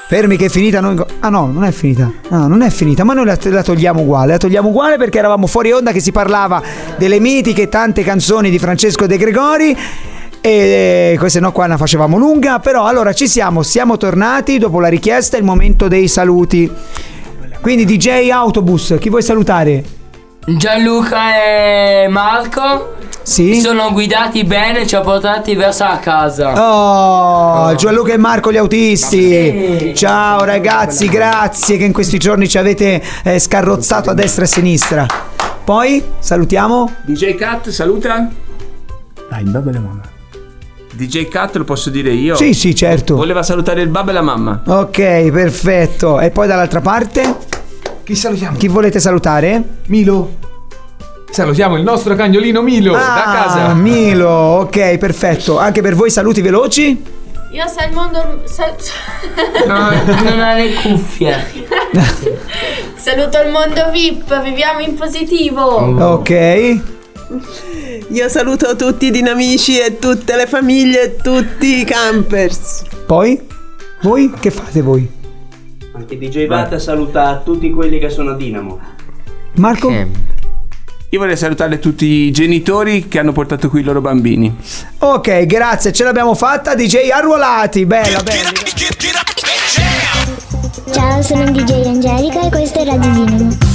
Fermi che è finita. Ah no, non è finita. No, non è finita, ma noi la togliamo uguale. La togliamo uguale perché eravamo fuori onda che si parlava delle mitiche tante canzoni di Francesco De Gregori. E queste no qua la facevamo lunga. Però allora siamo tornati dopo la richiesta. È il momento dei saluti. Quindi DJ Autobus, chi vuoi salutare? Gianluca e Marco. Sì. Sono guidati bene, ci ha portati verso la casa. Oh, Gianluca e Marco gli autisti. Sì. Ciao ragazzi, grazie che in questi giorni ci avete scarrozzato a destra e a sinistra. Poi salutiamo DJ Cat, saluta. Dai, il babbo e la mamma. DJ Cat lo posso dire io? Sì, certo. Voleva salutare il babbo e la mamma. Ok, perfetto. E poi dall'altra parte? Chi salutiamo? Chi volete salutare? Milo. Salutiamo il nostro cagnolino Milo da casa. Milo, ok, perfetto. Anche per voi saluti veloci? Io Salmondo No, non ha le cuffie. Saluto il mondo VIP, viviamo in positivo. Ok. Io saluto tutti i dinamici e tutte le famiglie e tutti i campers. Poi? Voi? Che fate voi? Anche DJ Vata saluta tutti quelli che sono a Dinamo. Marco? Io vorrei salutare tutti i genitori che hanno portato qui i loro bambini. Ok, grazie, ce l'abbiamo fatta. DJ Arruolati, bella. Ciao, sono DJ Angelica e questo è Radio Dinamo.